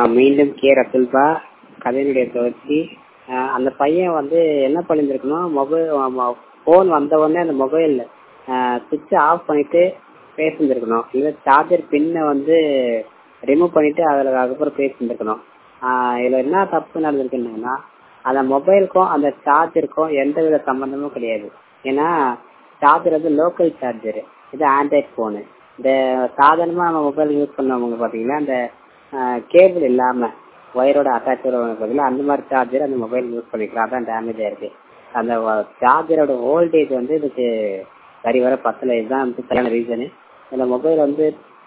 மீண்டும் கே ரத்துல்பா கதையினுடைய தொடர்ச்சி. அந்த பையன் வந்து என்ன பண்ணியிருந்திருக்கணும், போன் வந்த உடனே அந்த மொபைல் சுவிட்ச் ஆஃப் பண்ணிட்டு பேசியிருந்திருக்கணும். இல்லை சார்ஜர் பின்னை வந்து ரிமூவ் பண்ணிட்டு அதுக்கப்புறம் பேசியிருந்திருக்கணும். இதுல என்ன தப்பு நடந்திருக்குன்னா, அந்த மொபைலுக்கும் அந்த சார்ஜருக்கும் எந்த வித சம்பந்தமும் கிடையாது. ஏன்னா சார்ஜர் வந்து லோக்கல் சார்ஜர், இது ஆண்ட்ராய்ட் போனு. இந்த சாதாரணமா நம்ம மொபைல் யூஸ் பண்ணவங்க பாத்தீங்கன்னா அந்த கேபிள் இல்லாம ஒயரோட அட்டாச் பார்த்தீங்கன்னா அந்த மாதிரி சார்ஜர் அந்த மொபைல் யூஸ் பண்ணிக்கலாம். அதான் டேமேஜ் ஆயிருக்கு. அந்த சார்ஜரோட வோல்டேஜ் வந்து இதுக்கு சரி வர பத்தல. இதுதான் வந்து சரியான ரீசனு. இந்த மொபைல் வந்து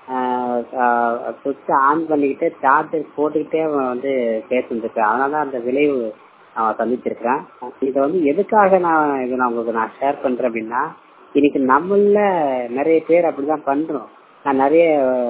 சுவிட்ச் ஆன் பண்ணிக்கிட்டு சார்ஜர் போட்டுக்கிட்டே வந்து பேசிட்டு அதனால அந்த விளைவு அவன் சந்திச்சிருக்கிறான். இதை வந்து எதுக்காக நான் உங்களுக்கு ஷேர் பண்றேன் அப்படின்னா, இன்னைக்கு நம்மள நிறைய பேர் அப்படிதான் பண்றோம். நான் நிறைய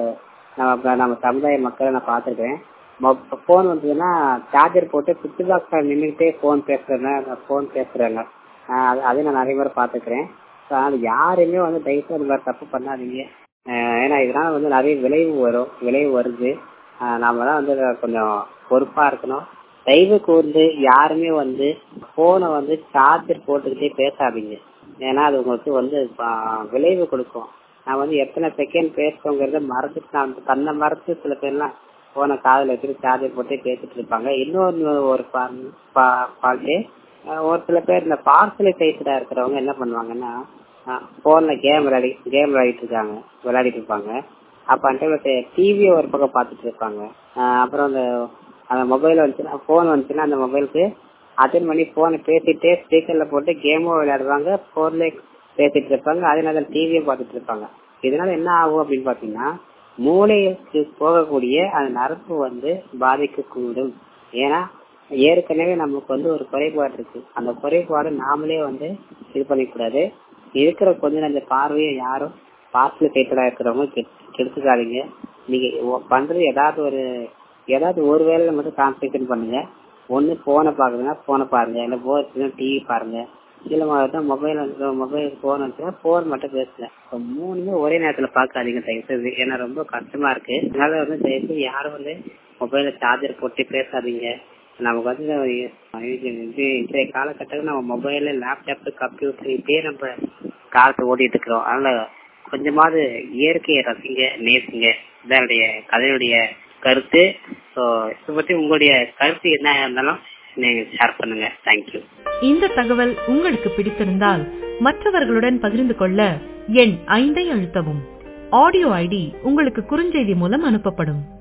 நம்ம சமுதாய மக்களை நான் பார்த்துருக்கேன். போன் வந்ததுன்னா சார்ஜர் போட்டு சுவிட்ச் பாக்ஸ் நின்றுட்டே போன் பேசுறாங்க. அதை நான் நிறைய பேர் பார்த்துக்கிறேன். அது யாருமே வந்து தயவுசெய்து அந்த மாதிரி தப்பு பண்ணாதீங்க. ஏன்னா இதனால வந்து நிறைய விளைவு வருது. நாம தான் வந்து கொஞ்சம் பொறுப்பா இருக்கணும். தயவு கூர்ந்து யாருமே வந்து போனை வந்து சார்ஜர் போட்டுக்கிட்டே பேசாதீங்க. ஏன்னா அது உங்களுக்கு வந்து விளைவு கொடுக்கும். நான் வந்து எத்தனை செகண்ட் பேசுறோங்கிறத மறந்துட்டு நான் தன்னை மறந்து சில பேர்லாம் போனை காதில் வச்சுட்டு சார்ஜர் போட்டே பேசிட்டு இருப்பாங்க. இன்னொரு ஒரு ஃபால்ட்டு, ஒரு சில பேர் இந்த பார்சல் சைஸ்ல இருக்கிறவங்க என்ன பண்ணுவாங்கன்னா, போன்ல கேம் விளையாடிட்டு இருப்பாங்க. அப்ப அந்த டிவியை ஒரு பக்கம் பார்த்துட்டு இருப்பாங்க. அப்புறம் அந்த மொபைல் வந்துச்சுன்னா போன் வந்துச்சுன்னா அந்த மொபைலுக்கு அட்டன் பண்ணி போனை பேசிட்டு ஸ்பீக்கர்ல போட்டு கேமும் விளையாடுவாங்க, போன்ல பேசிட்டு இருப்பாங்க, அதனால டிவியும் பார்த்துட்டு இருப்பாங்க. இதனால என்ன ஆகும் அப்படின்னு பாத்தீங்கன்னா, மூளைக்கு போகக்கூடிய அந்த நரம்பு வந்து பாதிக்கக்கூடும். ஏன்னா ஏற்கனவே நமக்கு வந்து ஒரு குறைபாடு இருக்கு. அந்த குறைபாடு நாமளே வந்து இது பண்ணிக்கூடாது. இருக்கிற கொஞ்சம் அந்த பார்வையை யாரும் பார்சல் கேட்டதா இருக்கிறவங்க கெடுத்துக்காதீங்க. நீங்க பண்றது ஏதாவது ஒரு வேலையில மட்டும் கான்சன்ட்ரேஷன் பண்ணுங்க. ஒண்ணு போனை பாக்குறதுன்னா போனை பாருங்க, இல்ல போர் டிவி பாருங்க, இல்ல மொபைல் போன் வந்துச்சுன்னா போன் மட்டும் பேசுங்க. மூணுமே ஒரே நேரத்துல பாக்காதீங்க தயவுசெய்து. ஏன்னா ரொம்ப கஷ்டமா இருக்கு. அதனால வந்து தயவுசெய்து யாரும் வந்து மொபைல சார்ஜர் போட்டு பேசாதீங்க. நமக்கு வந்து இன்றைய காலகட்டத்தில் நம்ம மொபைல், லேப்டாப், கம்ப்யூட்டர் இப்படியே நம்ம காலத்தை ஓடிட்டு இருக்கிறோம். அதனால கொஞ்சமாவது இயற்கையை ரசிங்க, நேசிங்க. இதனுடைய கதையுடைய கருத்து. இதை பத்தி உங்களுடைய கருத்து என்ன இருந்தாலும் நீங்க ஷேர் பண்ணுங்க. தேங்க்யூ. இந்த தகவல் உங்களுக்கு பிடித்திருந்தால் மற்றவர்களுடன் பகிர்ந்து கொள்ள எண் 5 அழுத்தவும். ஆடியோ ஐடி உங்களுக்கு குறுஞ்செய்தி மூலம் அனுப்பப்படும்.